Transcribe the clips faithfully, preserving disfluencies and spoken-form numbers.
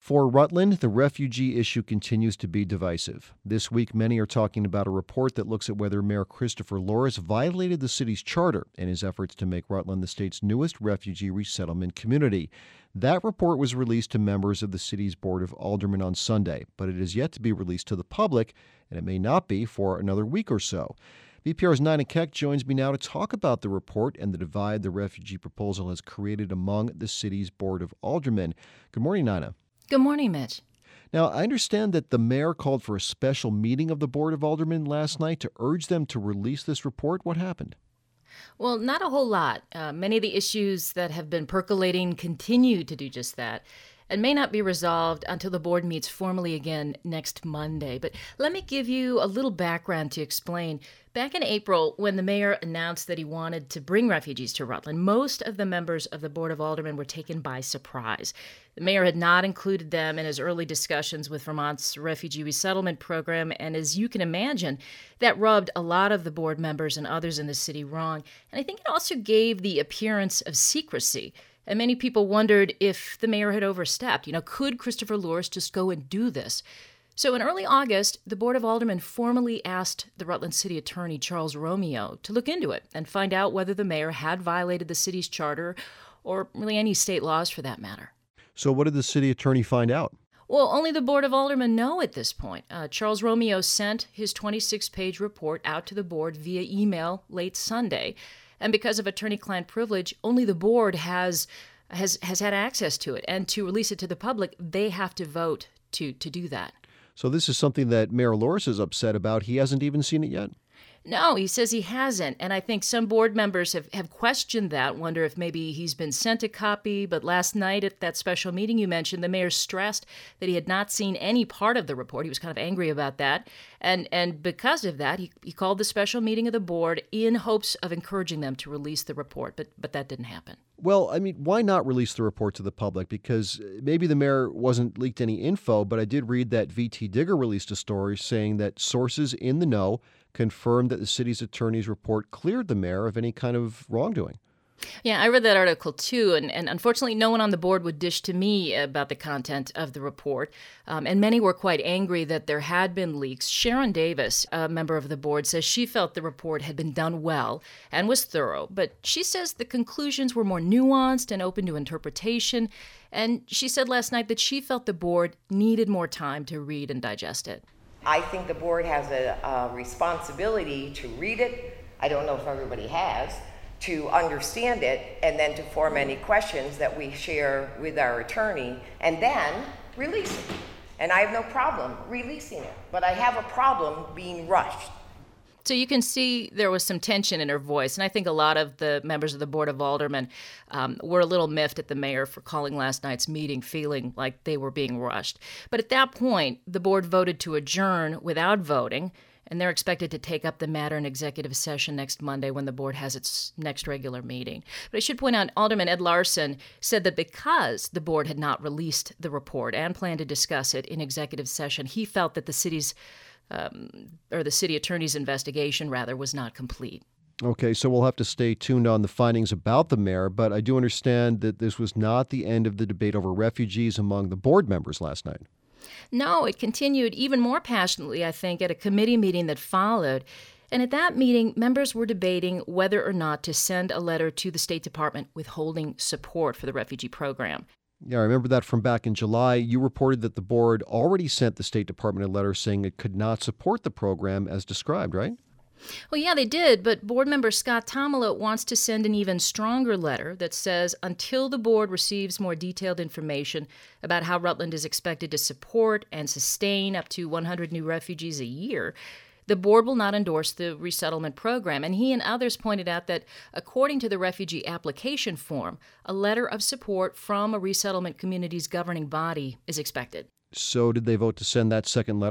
For Rutland, the refugee issue continues to be divisive. This week, many are talking about a report that looks at whether Mayor Christopher Loris violated the city's charter in his efforts to make Rutland the state's newest refugee resettlement community. That report was released to members of the city's Board of Aldermen on Sunday, but it is yet to be released to the public, and it may not be for another week or so. V P R's Nina Keck joins me now to talk about the report and the divide the refugee proposal has created among the city's Board of Aldermen. Good morning, Nina. Good morning, Mitch. Now, I understand that the mayor called for a special meeting of the Board of Aldermen last night to urge them to release this report. What happened? Well, not a whole lot. Uh, many of the issues that have been percolating continue to do just that and may not be resolved until the board meets formally again next Monday. But let me give you a little background to explain. Back in April, when the mayor announced that he wanted to bring refugees to Rutland, most of the members of the Board of Aldermen were taken by surprise. The mayor had not included them in his early discussions with Vermont's refugee resettlement program, and as you can imagine, that rubbed a lot of the board members and others in the city wrong. And I think it also gave the appearance of secrecy. And many people wondered if the mayor had overstepped. You know, could Christopher Loris just go and do this? So in early August, the Board of Aldermen formally asked the Rutland City Attorney, Charles Romeo, to look into it and find out whether the mayor had violated the city's charter or really any state laws for that matter. So what did the city attorney find out? Well, only the Board of Aldermen know at this point. Uh, Charles Romeo sent his twenty-six page report out to the board via email late Sunday. And because of attorney-client privilege, only the board has has has had access to it. And to release it to the public, they have to vote to, to do that. So this is something that Mayor Loris is upset about. He hasn't even seen it yet? No, he says he hasn't. And I think some board members have, have questioned that, wonder if maybe he's been sent a copy. But last night at that special meeting you mentioned, the mayor stressed that he had not seen any part of the report. He was kind of angry about that. And and because of that, he, he called the special meeting of the board in hopes of encouraging them to release the report. But but that didn't happen. Well, I mean, why not release the report to the public? Because maybe the mayor wasn't leaked any info, but I did read that V T Digger released a story saying that sources in the know confirmed that the city's attorney's report cleared the mayor of any kind of wrongdoing. Yeah, I read that article too, and, and unfortunately no one on the board would dish to me about the content of the report, um, and many were quite angry that there had been leaks. Sharon Davis, a member of the board, says she felt the report had been done well and was thorough, but she says the conclusions were more nuanced and open to interpretation, and she said last night that she felt the board needed more time to read and digest it. I think the board has a, a responsibility to read it. I don't know if everybody has, to understand it, and then to form any questions that we share with our attorney, and then release it. And I have no problem releasing it, but I have a problem being rushed. So you can see there was some tension in her voice, and I think a lot of the members of the Board of Aldermen um, were a little miffed at the mayor for calling last night's meeting feeling like they were being rushed. But at that point, the board voted to adjourn without voting, and they're expected to take up the matter in executive session next Monday when the board has its next regular meeting. But I should point out, Alderman Ed Larson said that because the board had not released the report and planned to discuss it in executive session, he felt that the city's Um, or the city attorney's investigation, rather, was not complete. Okay, so we'll have to stay tuned on the findings about the mayor, but I do understand that this was not the end of the debate over refugees among the board members last night. No, it continued even more passionately, I think, at a committee meeting that followed. And at that meeting, members were debating whether or not to send a letter to the State Department withholding support for the refugee program. Yeah, I remember that from back in July. You reported that the board already sent the State Department a letter saying it could not support the program as described, right? Well, yeah, they did, but board member Scott Tomala wants to send an even stronger letter that says until the board receives more detailed information about how Rutland is expected to support and sustain up to one hundred new refugees a year, the board will not endorse the resettlement program. And he and others pointed out that according to the refugee application form, a letter of support from a resettlement community's governing body is expected. So did they vote to send that second letter?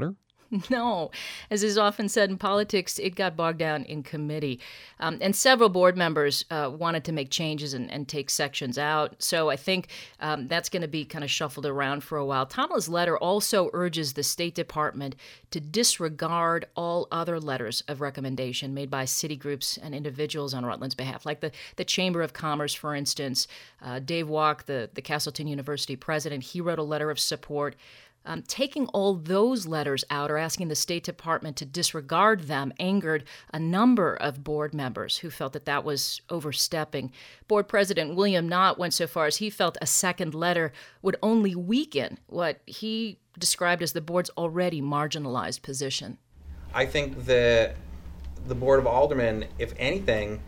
No. As is often said in politics, it got bogged down in committee. Um, and several board members uh, wanted to make changes and, and take sections out. So I think um, that's going to be kind of shuffled around for a while. Kamala's letter also urges the State Department to disregard all other letters of recommendation made by city groups and individuals on Rutland's behalf, like the, the Chamber of Commerce, for instance. Uh, Dave Walk, the, the Castleton University president, he wrote a letter of support. Um, taking all those letters out or asking the State Department to disregard them angered a number of board members who felt that that was overstepping. Board President William Knott went so far as he felt a second letter would only weaken what he described as the board's already marginalized position. I think that the Board of Aldermen, if anything,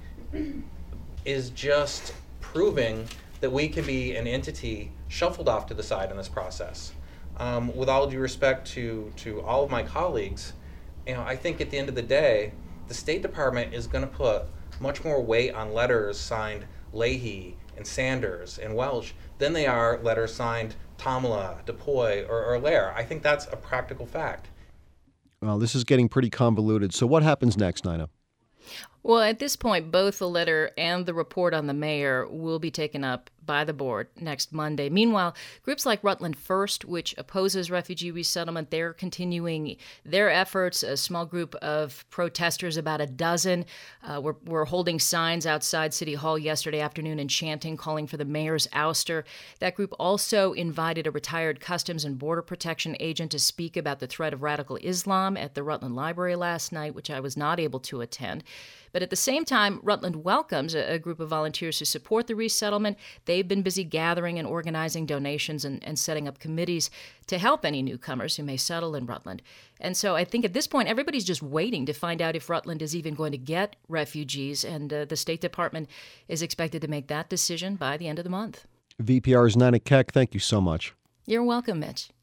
is just proving that we can be an entity shuffled off to the side in this process. Um, with all due respect to, to all of my colleagues, you know, I think at the end of the day, the State Department is going to put much more weight on letters signed Leahy and Sanders and Welch than they are letters signed Tamala, DePoy, or, or Lair. I think that's a practical fact. Well, this is getting pretty convoluted. So what happens next, Nina? Well, at this point, both the letter and the report on the mayor will be taken up by the board next Monday. Meanwhile, groups like Rutland First, which opposes refugee resettlement, they're continuing their efforts. A small group of protesters, about a dozen, uh, were, were holding signs outside City Hall yesterday afternoon and chanting, calling for the mayor's ouster. That group also invited a retired Customs and Border Protection agent to speak about the threat of radical Islam at the Rutland Library last night, which I was not able to attend. But at the same time, Rutland welcomes a, a group of volunteers who support the resettlement. They've been busy gathering and organizing donations and, and setting up committees to help any newcomers who may settle in Rutland. And so I think at this point, everybody's just waiting to find out if Rutland is even going to get refugees, and uh, the State Department is expected to make that decision by the end of the month. V P R's Nina Keck, thank you so much. You're welcome, Mitch.